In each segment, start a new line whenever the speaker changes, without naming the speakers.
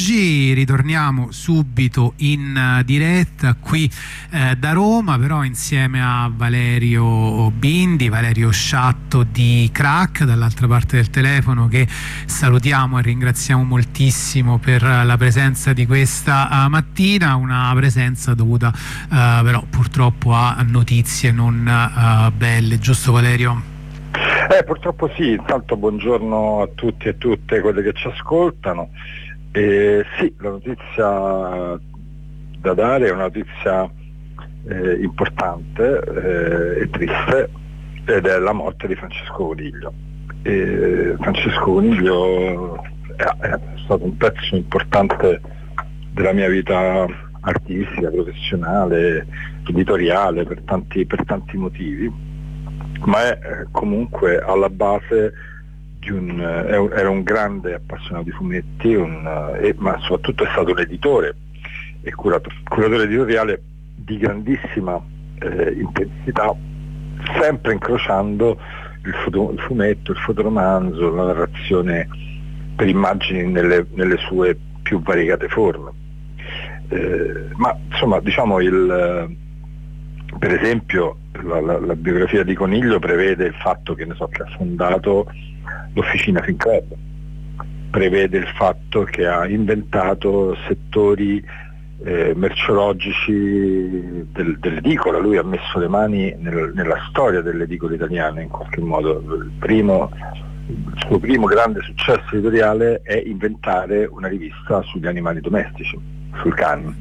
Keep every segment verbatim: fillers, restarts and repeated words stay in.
Oggi ritorniamo subito in uh, diretta qui eh, da Roma, però insieme a Valerio Bindi, Valerio Sciatto di Crack, dall'altra parte del telefono, che salutiamo e ringraziamo moltissimo per uh, la presenza di questa uh, mattina, una presenza dovuta uh, però purtroppo a notizie non uh, belle, giusto Valerio?
Eh, purtroppo sì. Intanto buongiorno a tutti e tutte quelle che ci ascoltano. Eh, sì, la notizia da dare è una notizia eh, importante eh, e triste, ed è la morte di Francesco Coniglio. Eh, Francesco Coniglio è, è stato un pezzo importante della mia vita artistica, professionale, editoriale, per tanti, per tanti motivi, ma è eh, comunque alla base di un, eh, era un grande appassionato di fumetti, un, eh, ma soprattutto è stato un editore e curatore, curatore editoriale di grandissima eh, intensità, sempre incrociando il, foto, il fumetto, il fotoromanzo, la narrazione per immagini nelle, nelle sue più variegate forme. Eh, ma insomma, diciamo, il, per esempio la, la, la biografia di Coniglio prevede il fatto che, ne so, che ha fondato l'Officina Film Club, prevede il fatto che ha inventato settori eh, merceologici del, dell'edicola. Lui ha messo le mani nel, nella storia dell'edicola italiana in qualche modo. Il, primo, il suo primo grande successo editoriale è inventare una rivista sugli animali domestici, sul cane,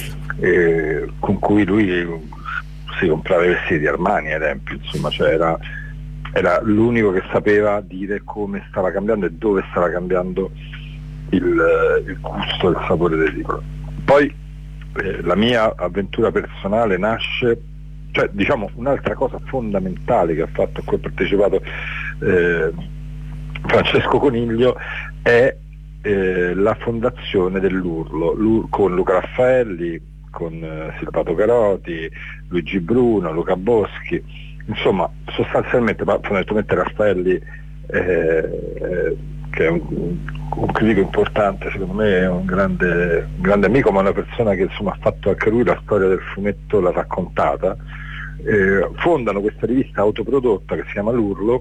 eh, con cui lui si comprava i vestiti di Armani, ad esempio, insomma, cioè era era l'unico che sapeva dire come stava cambiando e dove stava cambiando il, il gusto e il sapore dell'edicola. Poi eh, la mia avventura personale nasce, cioè diciamo un'altra cosa fondamentale che ha fatto, a cui ha partecipato eh, Francesco Coniglio, è eh, la fondazione dell'Urlo, L'Ur- con Luca Raffaelli, con eh, Silvato Caroti, Luigi Bruno, Luca Boschi. Insomma, sostanzialmente, ma fondamentalmente Raffaelli, eh, che è un, un critico importante, secondo me è un grande, un grande amico, ma una persona che insomma ha fatto anche lui la storia del fumetto, l'ha raccontata, eh, fondano questa rivista autoprodotta che si chiama L'Urlo,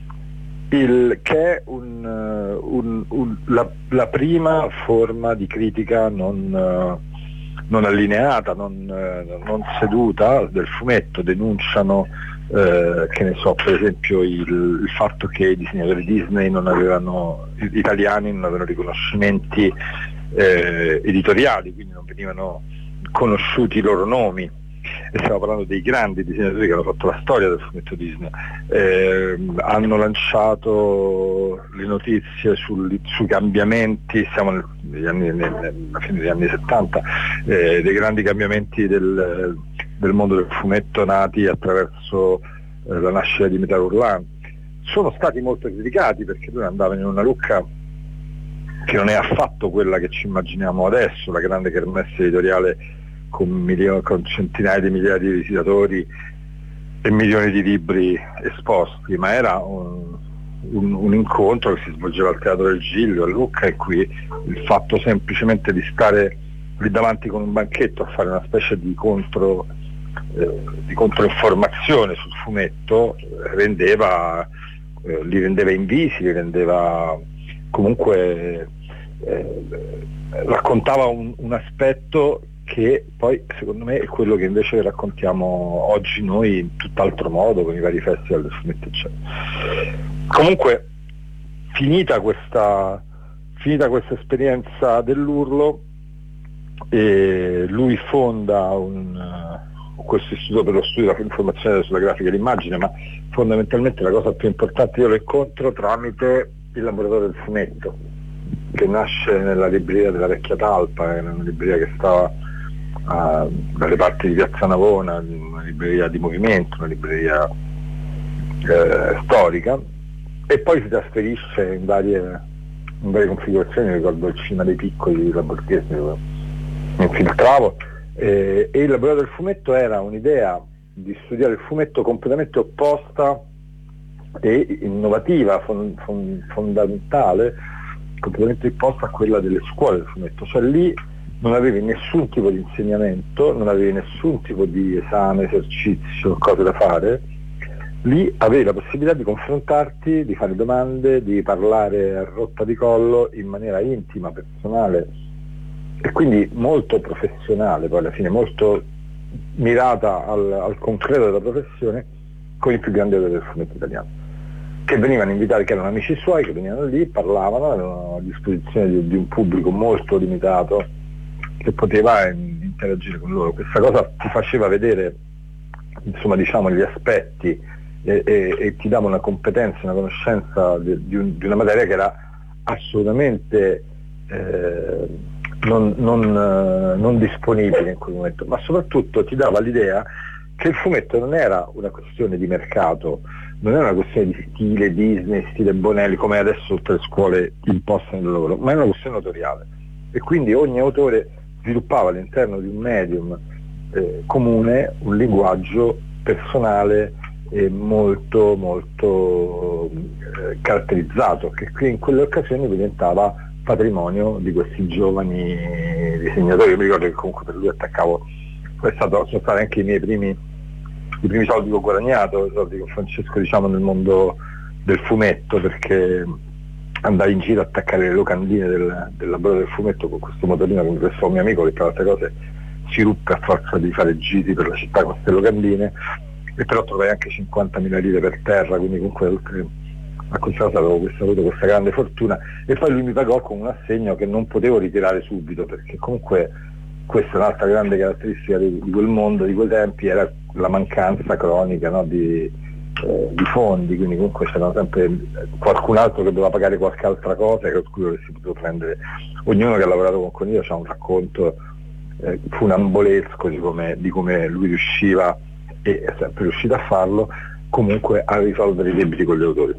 il, che è un, un, un, la, la prima forma di critica non, non allineata, non, non seduta del fumetto. Denunciano Eh, che ne so, per esempio il, il fatto che i disegnatori Disney non avevano, gli italiani non avevano riconoscimenti eh, editoriali, quindi non venivano conosciuti i loro nomi, e stiamo parlando dei grandi disegnatori che hanno fatto la storia del fumetto Disney. Eh, hanno lanciato le notizie sul, sui cambiamenti, siamo nel, negli anni, nel, alla fine degli anni settanta, eh, dei grandi cambiamenti del, del mondo del fumetto nati attraverso eh, la nascita di Metal Hurlant. Sono stati molto criticati perché lui andava in una lucca che non è affatto quella che ci immaginiamo adesso, la grande kermesse editoriale con, milioni, con centinaia di migliaia di visitatori e milioni di libri esposti, ma era un, un, un incontro che si svolgeva al Teatro del Giglio a Lucca, e qui il fatto semplicemente di stare lì davanti con un banchetto a fare una specie di contro eh, di controinformazione sul fumetto eh, rendeva eh, li rendeva invisi, li rendeva comunque eh, raccontava un, un aspetto che poi secondo me è quello che invece raccontiamo oggi noi in tutt'altro modo, con i vari festival del fumetto eccetera. Comunque finita questa finita questa esperienza dell'Urlo, e lui fonda un, uh, questo istituto per lo studio dell'informazione sulla grafica e l'immagine, ma fondamentalmente la cosa più importante, io lo incontro tramite il laboratorio del fumetto, che nasce nella libreria della Vecchia Talpa, era una libreria che stava uh, dalle parti di Piazza Navona, una libreria di movimento, una libreria eh, storica, e poi si trasferisce in varie, in varie configurazioni. Ricordo il Cinema dei Piccoli di La Borghese, dove mi infiltravo, eh, e il laboratorio del fumetto era un'idea di studiare il fumetto completamente opposta e innovativa, fon, fon, fondamentale completamente opposta a quella delle scuole del fumetto, cioè lì non avevi nessun tipo di insegnamento, non avevi nessun tipo di esame, esercizio, cose da fare, lì avevi la possibilità di confrontarti, di fare domande, di parlare a rotta di collo in maniera intima, personale e quindi molto professionale, poi alla fine molto mirata al, al concreto della professione, con i più grandi autori del fumetto italiano, che venivano invitati, che erano amici suoi, che venivano lì, parlavano, erano a disposizione di, di un pubblico molto limitato che poteva interagire con loro. Questa cosa ti faceva vedere, insomma, diciamo, gli aspetti e, e, e ti dava una competenza, una conoscenza di, di, un, di una materia che era assolutamente eh, non, non, eh, non disponibile in quel momento, ma soprattutto ti dava l'idea che il fumetto non era una questione di mercato, non era una questione di stile Disney, stile Bonelli, come adesso tutte le scuole impostano il lavoro, ma era una questione autoriale. E quindi ogni autore sviluppava all'interno di un medium eh, comune un linguaggio personale e molto molto eh, caratterizzato, che qui in quelle occasioni diventava patrimonio di questi giovani disegnatori. Io mi ricordo che comunque per lui attaccavo, è stato, sono stati anche i miei primi, i primi soldi che ho guadagnato, i soldi con Francesco, diciamo, nel mondo del fumetto, perché andai in giro a attaccare le locandine del, del laboratorio del fumetto con questo motorino che mi prestò un mio amico, che tra le altre cose si ruppe a forza di fare giri per la città con queste locandine, e però trovai anche cinquantamila lire per terra, quindi comunque oltre a questa cosa avevo questa, avuto questa grande fortuna. E poi lui mi pagò con un assegno che non potevo ritirare subito, perché comunque questa è un'altra grande caratteristica di, di quel mondo, di quei tempi, era la mancanza cronica, no, di, eh, di fondi, quindi comunque c'era sempre qualcun altro che doveva pagare qualche altra cosa che cui avessi potuto prendere. Ognuno che ha lavorato con Coniglio c'ha un racconto eh, funambolesco di come, di come lui riusciva, e è sempre riuscito a farlo, comunque a risolvere i debiti con gli autori.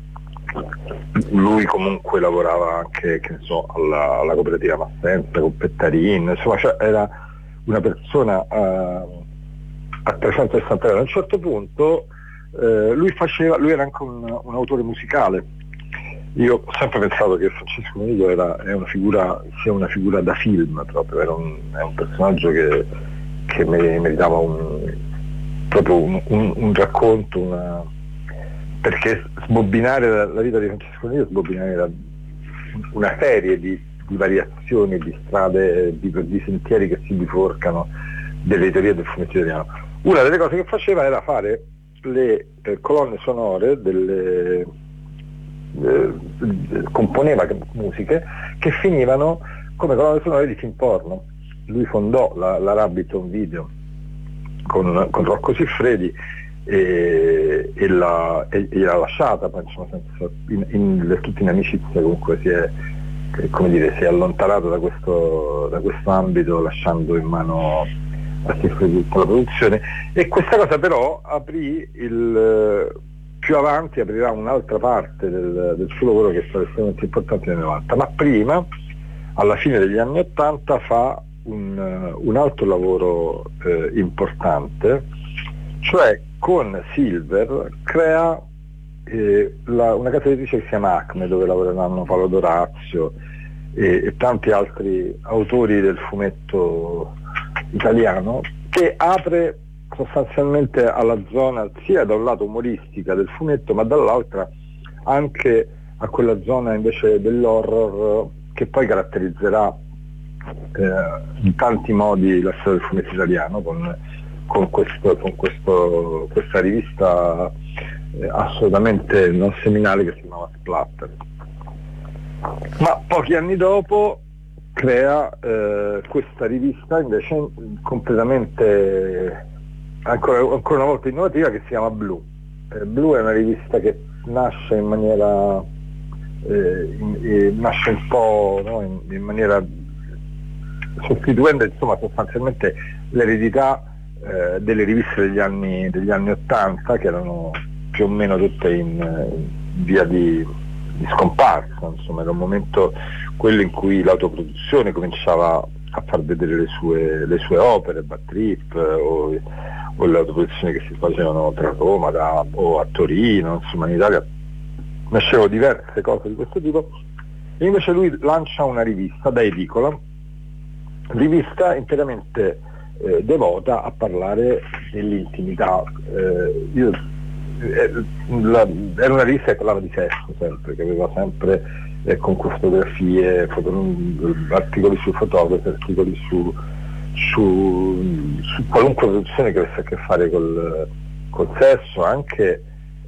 Lui comunque lavorava anche, che ne so, alla, alla cooperativa Massenza, con Pettarin, insomma, cioè era una persona uh, a trecentosessanta gradi. A un certo punto uh, lui faceva, lui era anche un, un autore musicale. Io ho sempre pensato che Francesco Coniglio era, è una figura, sia una figura da film proprio, era un, è un personaggio che, che meritava un, proprio un, un, un racconto, una, perché sbobbinare la, la vita di Francesco Coniglio, sbobbinare la, una serie di, di variazioni, di strade, di, di sentieri che si biforcano dell'editoria del fumetto italiano. Una delle cose che faceva era fare le eh, colonne sonore delle eh, componeva musiche che finivano come colonne sonore di film porno. Lui fondò la, la Rabbit Home Video con, con Rocco Siffredi e, e, la, e, e l'ha lasciata, poi, insomma, senza, in, in, del tutto in amicizia, comunque si è, come dire, si è allontanato da questo, da questo ambito, lasciando in mano a Siffredi tutta la produzione. E questa cosa però aprì il, più avanti aprirà un'altra parte del, del suo lavoro, che sarà estremamente importante nel novanta, ma prima, alla fine degli anni ottanta, fa un, un altro lavoro eh, importante, cioè con Silver crea eh, la, una casa editrice che si chiama Acme, dove lavoreranno Paolo Dorazio e, e tanti altri autori del fumetto italiano, che apre sostanzialmente alla zona sia da un lato umoristica del fumetto, ma dall'altra anche a quella zona invece dell'horror che poi caratterizzerà eh, in tanti modi la storia del fumetto italiano, con, con, questo, con questo, questa rivista eh, assolutamente non seminale che si chiamava Splatter. Ma pochi anni dopo crea eh, questa rivista invece completamente ancora, ancora una volta innovativa, che si chiama Blu. Eh, Blu è una rivista che nasce in maniera eh, in, in, nasce un po', no, in, in maniera sostituendo, insomma, sostanzialmente l'eredità eh, delle riviste degli anni degli anni ottanta, che erano più o meno tutte in, in via di, di scomparsa. Insomma, era un momento quello in cui l'autoproduzione cominciava a far vedere le sue, le sue opere, Bad Trip o, o le autoproduzioni che si facevano tra Roma da, o a Torino, insomma in Italia nascevano diverse cose di questo tipo, E invece lui lancia una rivista da edicola, rivista interamente eh, devota a parlare dell'intimità. Eh, io, eh, la, era una rivista che parlava di sesso sempre, che aveva sempre eh, con fotografie, foto, articoli sui fotografi, articoli su, su, su qualunque produzione che avesse a che fare col, col sesso, anche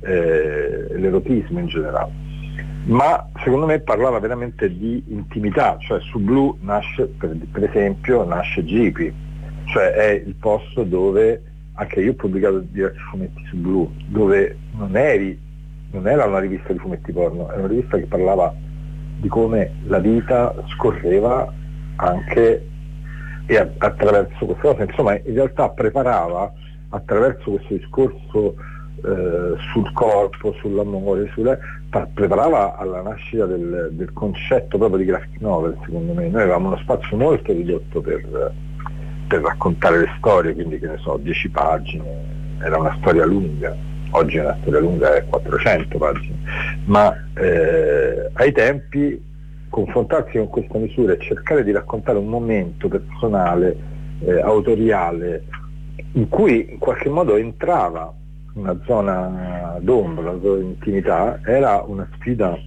eh, l'erotismo in generale. Ma secondo me parlava veramente di intimità, cioè su Blu nasce, per, per esempio, nasce Gipi, cioè è il posto dove, anche io ho pubblicato diversi fumetti su Blu, dove non eri, non era una rivista di fumetti porno, era una rivista che parlava di come la vita scorreva anche e a, attraverso queste cose, insomma in realtà preparava attraverso questo discorso eh, sul corpo, sull'amore, sulla, preparava alla nascita del, del concetto proprio di graphic novel. Secondo me noi avevamo uno spazio molto ridotto per, per raccontare le storie, quindi che ne so, dieci pagine, era una storia lunga, oggi una storia lunga è quattrocento pagine, ma eh, ai tempi confrontarsi con questa misura e cercare di raccontare un momento personale, eh, autoriale, in cui in qualche modo entrava una zona d'ombra, una zona di intimità, era una sfida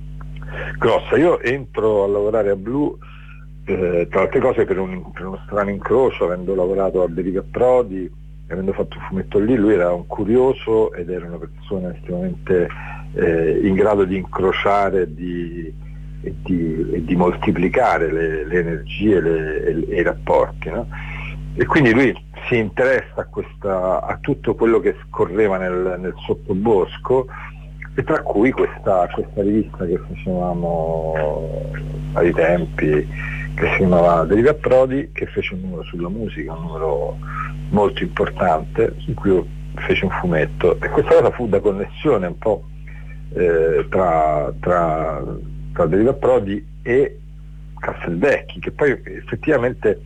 grossa. Io entro a lavorare a Blu, eh, tra altre cose per, un, per uno strano incrocio, avendo lavorato a Deriva Prodi, avendo fatto un fumetto lì. Lui era un curioso ed era una persona estremamente eh, in grado di incrociare di, e, di, e di moltiplicare le, le energie le, e, e i rapporti, no? E quindi lui si interessa a, questa, a tutto quello che scorreva nel, nel sottobosco, e tra cui questa, questa rivista che facevamo ai tempi, che si chiamava Deriva Prodi, che fece un numero sulla musica, un numero molto importante, in cui io feci un fumetto, e questa cosa fu da connessione un po' eh, tra, tra, tra Deriva Prodi e Castelvecchi, che poi effettivamente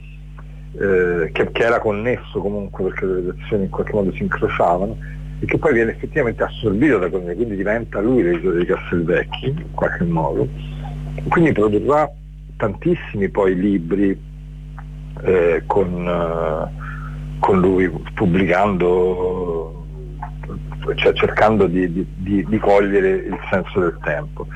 Eh, che, che era connesso comunque, perché le redazioni in qualche modo si incrociavano, e che poi viene effettivamente assorbito da quello, quindi diventa lui l'editore di Castelvecchi in qualche modo, quindi produrrà tantissimi poi libri eh, con, eh, con lui, pubblicando, cioè cercando di, di, di, di cogliere il senso del tempo.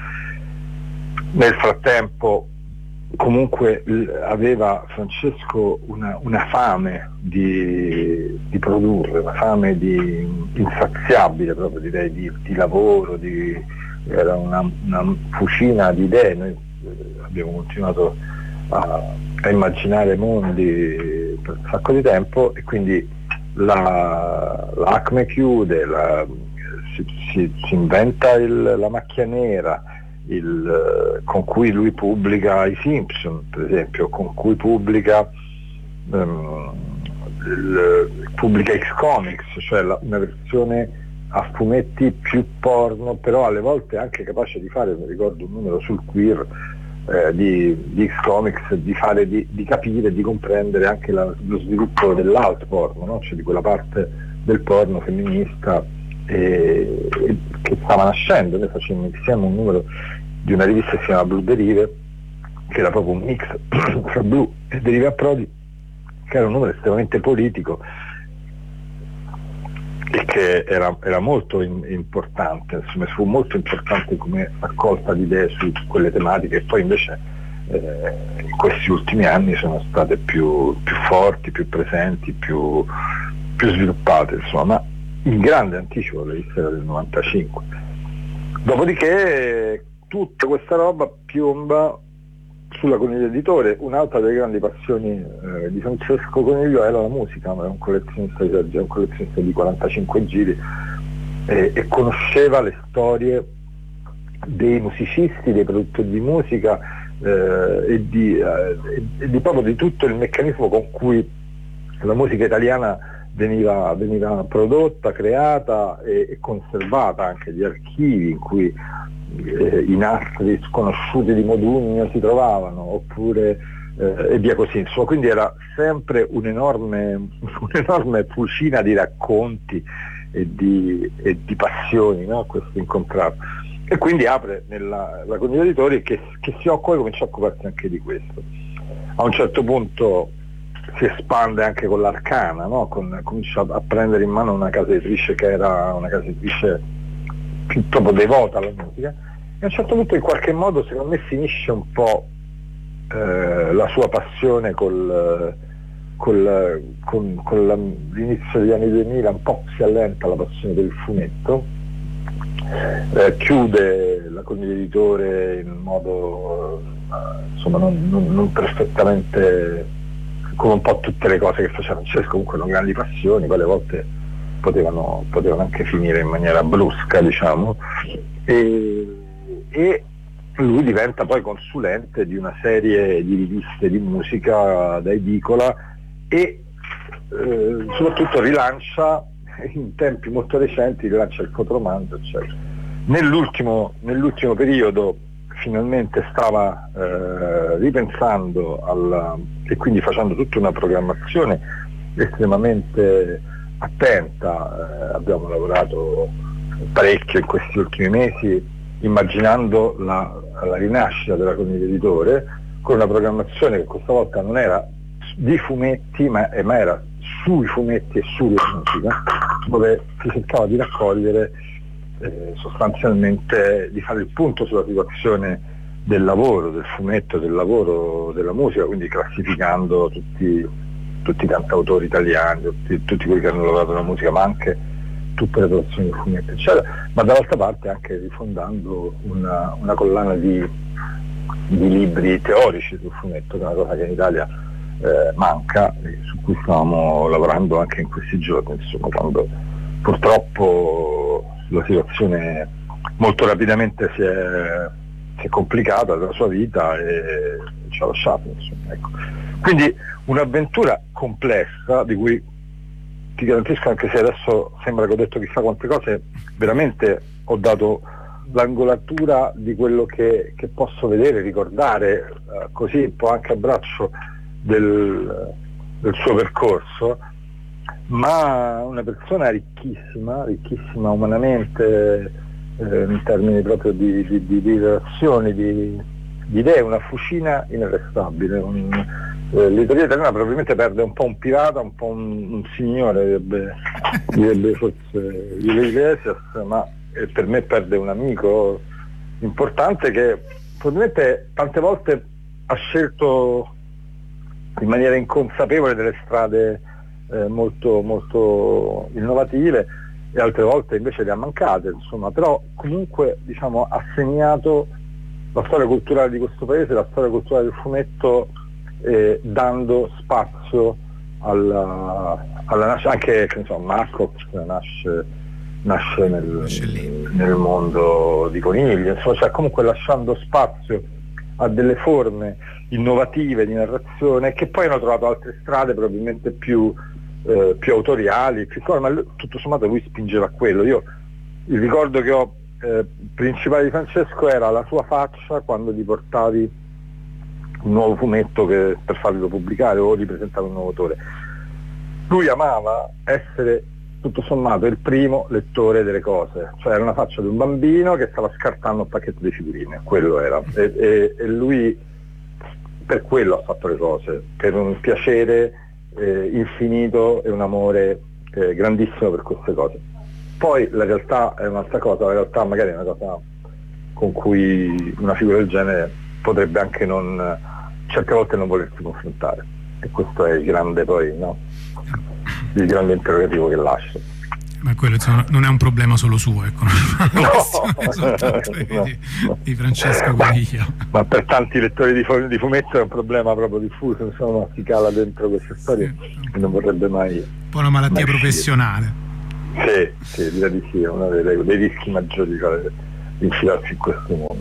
Nel frattempo comunque aveva Francesco una, una fame di, di produrre, una fame di, insaziabile proprio, direi, di, di lavoro, di, era una, una fucina di idee. Noi abbiamo continuato a, a immaginare mondi per un sacco di tempo, e quindi la, l'Acme chiude, la, si, si, si inventa il, la macchia nera, Il, con cui lui pubblica i Simpson, per esempio, con cui pubblica um, il, pubblica X-Comics, cioè la, una versione a fumetti più porno, però alle volte anche capace di fare, mi ricordo un numero sul queer eh, di, di X-Comics, di fare, di, di capire, di comprendere anche la, lo sviluppo dell'alt porno, no? Cioè di quella parte del porno femminista e, e che stava nascendo. Noi facemmo insieme un numero di una rivista che si chiama Blu Derive, che era proprio un mix tra Blu e Deriva Prodi, che era un numero estremamente politico e che era, era molto in, importante, insomma fu molto importante come raccolta di idee su quelle tematiche, e poi invece eh, in questi ultimi anni sono state più, più forti, più presenti, più, più sviluppate, insomma. Ma in grande anticipo la rivista era del novantacinque. Dopodiché tutta questa roba piomba sulla Coniglio Editore. Un'altra delle grandi passioni eh, di Francesco Coniglio era la musica, era un collezionista di, un collezionista di quarantacinque giri, eh, e conosceva le storie dei musicisti, dei produttori di musica eh, e, di, eh, e di proprio di tutto il meccanismo con cui la musica italiana veniva, veniva prodotta, creata e, e conservata, anche gli archivi in cui eh, i nastri sconosciuti di Modugno si trovavano, oppure eh, e via così, insomma. Quindi era sempre un'enorme, un'enorme fucina di racconti e di, e di passioni, no? Questo incontrato. e quindi apre nella, la comunità di editori che, che si occupa e comincia a occuparsi anche di questo. A un certo punto si espande anche con l'Arcana, no? Con, comincia a prendere in mano una casa editrice che era una casa editrice più proprio devota alla musica, e a un certo punto in qualche modo secondo me finisce un po' eh, la sua passione col, col, con, con la, l'inizio degli anni duemila, un po' si allenta la passione per il fumetto, eh, chiude la condividitore in modo eh, insomma non, non, non perfettamente, come un po' tutte le cose che faceva Francesco, comunque erano grandi passioni, poi alle volte potevano, potevano anche finire in maniera brusca, diciamo, e, e lui diventa poi consulente di una serie di riviste di musica da edicola e eh, soprattutto rilancia in tempi molto recenti, rilancia il fotoromanzo, eccetera. Nell'ultimo, nell'ultimo periodo finalmente stava eh, ripensando alla, e quindi facendo tutta una programmazione estremamente attenta. Eh, abbiamo lavorato parecchio in questi ultimi mesi immaginando la, la rinascita della comunità editore, con una programmazione che questa volta non era di fumetti ma, eh, ma era sui fumetti e sulla musica, dove si cercava di raccogliere eh, sostanzialmente, di fare il punto sulla situazione del lavoro, del fumetto, del lavoro della musica, quindi classificando tutti, tutti i cantautori italiani, tutti, tutti quelli che hanno lavorato nella musica, ma anche tutte le produzioni del fumetto, eccetera, ma dall'altra parte anche rifondando una, una collana di, di libri teorici sul fumetto, che è una cosa che in Italia eh, manca e su cui stiamo lavorando anche in questi giorni, insomma, quando purtroppo la situazione molto rapidamente si è, si è complicata della sua vita e ci ha lasciato, insomma, ecco. Quindi un'avventura complessa di cui ti garantisco, anche se adesso sembra che ho detto chissà quante cose, veramente ho dato l'angolatura di quello che, che posso vedere, ricordare, eh, così un po' anche a braccio del, del suo percorso, ma una persona ricchissima, ricchissima umanamente, eh, in termini proprio di, di, di, di relazioni, di, di idee, una fucina inarrestabile. Un, eh, l'editoria italiana probabilmente perde un po' un pirata, un po' un, un signore, direbbe, direbbe forse Iglesias, ma eh, per me perde un amico importante che probabilmente tante volte ha scelto in maniera inconsapevole delle strade eh, molto, molto innovative e altre volte invece le ha mancate, insomma, però comunque, diciamo, ha segnato la storia culturale di questo paese, la storia culturale del fumetto, eh, dando spazio alla, alla nascita, anche che, insomma, Marco nasce, nasce nel, nel mondo di Conigli, insomma, cioè comunque lasciando spazio a delle forme innovative di narrazione che poi hanno trovato altre strade probabilmente più, eh, più autoriali, più, ma lui, tutto sommato lui spingeva a quello. Io il ricordo che ho eh, principale di Francesco era la sua faccia quando gli portavi un nuovo fumetto che, per farlo pubblicare o gli presentava un nuovo autore. Lui amava essere tutto sommato il primo lettore delle cose, cioè era una faccia di un bambino che stava scartando un pacchetto di figurine, quello era, e, e, e lui per quello ha fatto le cose, per un piacere eh, infinito e un amore eh, grandissimo per queste cose. Poi la realtà è un'altra cosa, la realtà magari è una cosa con cui una figura del genere potrebbe anche non, certe volte non volersi confrontare, e questo è il grande poi, no? Il grande interrogativo che lascia.
Ma quello, insomma, non è un problema solo suo, ecco,
no,
no, di, di Francesco Guariglia.
Ma, ma per tanti lettori di, fu- di fumetto è un problema proprio diffuso, insomma, si cala dentro queste storie sì, che non vorrebbe mai. Un
po' una malattia professionale.
Sì, sì, direi di sì, è uno dei, dei rischi maggiori di infilarsi in questo mondo.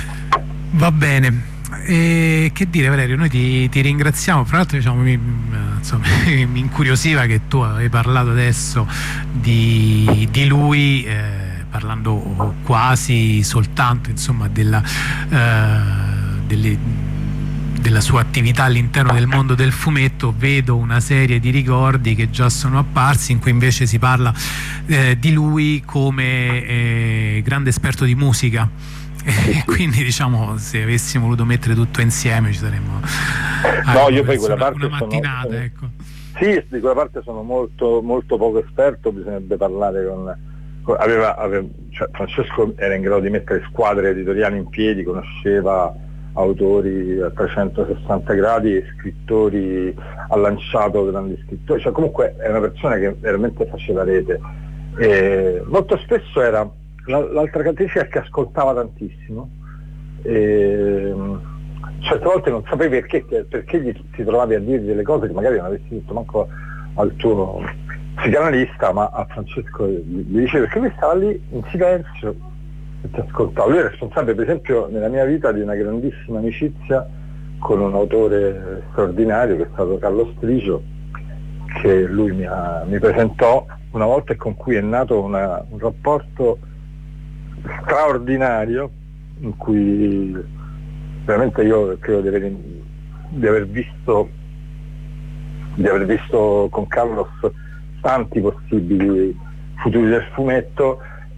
Va bene. E che dire, Valerio, noi ti, ti ringraziamo. Fra l'altro, diciamo, mi, insomma, mi incuriosiva che tu hai parlato adesso di, di lui, eh, parlando quasi soltanto, insomma, della, eh, delle, della sua attività all'interno del mondo del fumetto, vedo una serie di ricordi che già sono apparsi in cui invece si parla eh, di lui come eh, grande esperto di musica. E quindi diciamo, se avessimo voluto mettere tutto insieme ci saremmo
no, io poi quella
una,
parte
una mattinata
sono,
ecco.
Sì, di quella parte sono molto molto poco esperto, bisognerebbe parlare con, con aveva, aveva cioè Francesco era in grado di mettere squadre editoriali in piedi, conosceva autori a trecentosessanta gradi e scrittori, ha lanciato grandi scrittori, cioè comunque è una persona che veramente faceva rete. E molto spesso era l'altra caratteristica è che ascoltava tantissimo, e certe volte non sapevi perché, perché gli ti trovavi a dire delle cose che magari non avessi detto manco al tuo psicanalista, ma a Francesco gli dicevi, perché lui stava lì in silenzio e ti ascoltava. Lui è responsabile per esempio nella mia vita di una grandissima amicizia con un autore straordinario che è stato Carlo Strigio, che lui mi, ha, mi presentò una volta e con cui è nato una, un rapporto straordinario, in cui veramente io credo di aver, di aver visto di aver visto con Carlos tanti possibili futuri del fumetto,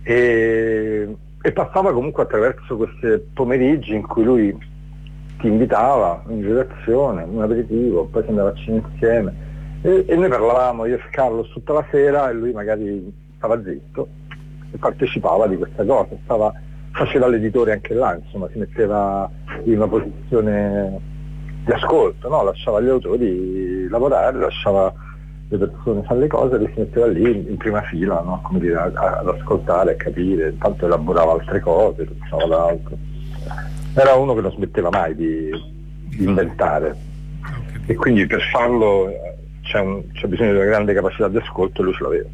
e, e passava comunque attraverso questi pomeriggi in cui lui ti invitava in redazione, un aperitivo, poi si andava a cena insieme e, e noi parlavamo io e Carlos tutta la sera, e lui magari stava zitto e partecipava di questa cosa, stava, faceva l'editore anche là, insomma si metteva in una posizione di ascolto, no? Lasciava gli autori lavorare, lasciava le persone fare le cose, e si metteva lì in prima fila, no? Come dire, a, a, ad ascoltare, a capire, intanto elaborava altre cose, pensava ad altro. Era uno che non smetteva mai di, di inventare, e quindi per farlo c'è, un, c'è bisogno di una grande capacità di ascolto, e lui ce l'aveva.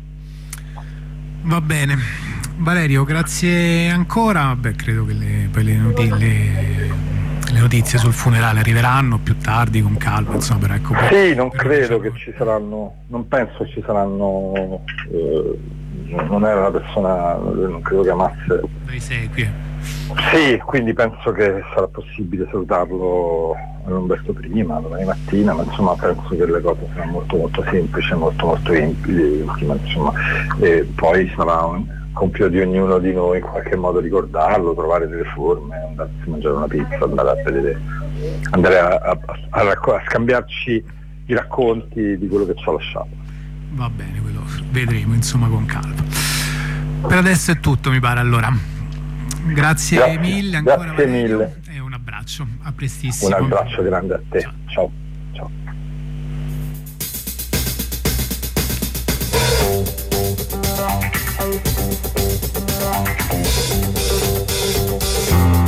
Va bene, Valerio, grazie ancora. Beh, credo che le, poi le, noti, le, le notizie sul funerale arriveranno più tardi con calma, insomma, però ecco.
Sì, non credo che ci saranno, non penso ci saranno, eh, non era una persona, non credo che amasse
dei sequi.
Sì, quindi penso che sarà possibile salutarlo non verso prima, domani mattina, ma insomma penso che le cose saranno molto molto semplici, molto molto intime, insomma, e poi sarà un compito di ognuno di noi in qualche modo ricordarlo, trovare delle forme, andarsi a mangiare una pizza, andare a vedere, andare a, a, a, a scambiarci i racconti di quello che ci ha lasciato.
Va bene, quello vedremo insomma con calma. Per adesso è tutto, mi pare, allora. Grazie, grazie mille ancora,
grazie
Valerio,
mille.
E un abbraccio, a prestissimo.
Un abbraccio grande a te, ciao, ciao. ciao.